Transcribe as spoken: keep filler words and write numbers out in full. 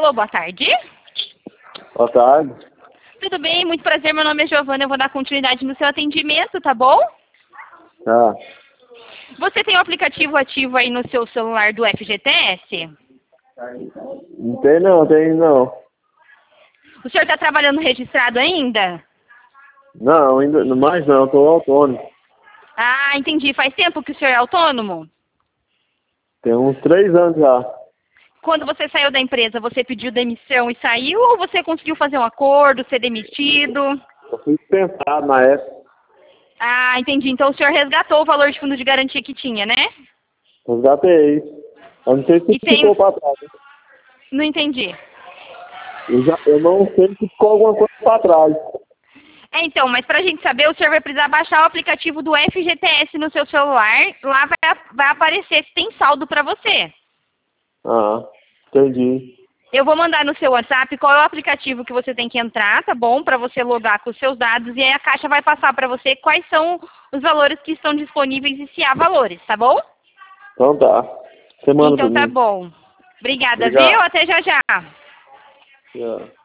Alô, boa tarde. Boa tarde. Tudo bem? Muito prazer, meu nome é Giovana, eu vou dar continuidade no seu atendimento, tá bom? Tá. Você tem o aplicativo ativo aí no seu celular do F G T S? Não tem não, tem não. O senhor está trabalhando registrado ainda? Não, ainda mais não, eu tô autônomo. Ah, entendi. Faz tempo que o senhor é autônomo? Tem uns três anos já. Quando você saiu da empresa, você pediu demissão e saiu ou você conseguiu fazer um acordo, ser demitido? Eu fui dispensado na época. Ah, entendi. Então o senhor resgatou o valor de fundo de garantia que tinha, né? Resgatei. Eu não sei se E tem... ficou pra trás. Não entendi. Eu, já, eu não sei se ficou alguma coisa pra trás. É, então, mas pra gente saber, o senhor vai precisar baixar o aplicativo do F G T S no seu celular. Lá vai, vai aparecer se tem saldo pra você. Ah, entendi. Eu vou mandar no seu WhatsApp qual é o aplicativo que você tem que entrar, tá bom? Pra você logar com os seus dados e aí a Caixa vai passar pra você quais são os valores que estão disponíveis e se há valores, tá bom? Então tá. Você manda Então pra tá mim. bom. Obrigada, viu? Obrigado. Até já já. Yeah.